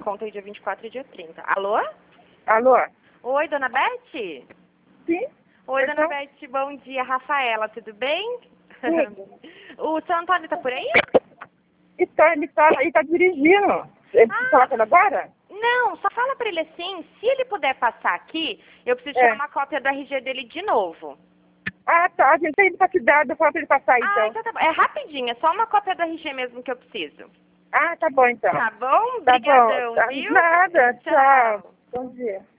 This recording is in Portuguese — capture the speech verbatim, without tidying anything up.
conta aí dia vinte e quatro e dia trinta. Alô? Alô? Oi, dona Beth? Sim? Oi, Então? dona Beth, bom dia. Rafaela, tudo bem? Tudo. O seu Antônio tá por aí? Então, ele tá, ele tá dirigindo. Ele Ah. falar com ele agora? Não, só fala pra ele assim, se ele puder passar aqui, eu preciso É. tirar uma cópia do R G dele de novo. Ah, tá. A gente tem pra cidade, eu falo pra ele passar, então. Ah, então tá bom. É rapidinho, é só uma cópia do R G mesmo que eu preciso. Ah, tá bom, então. Tá bom? Tá Obrigadão, bom. Tá, viu? nada. Tchau. Tchau. Bom dia.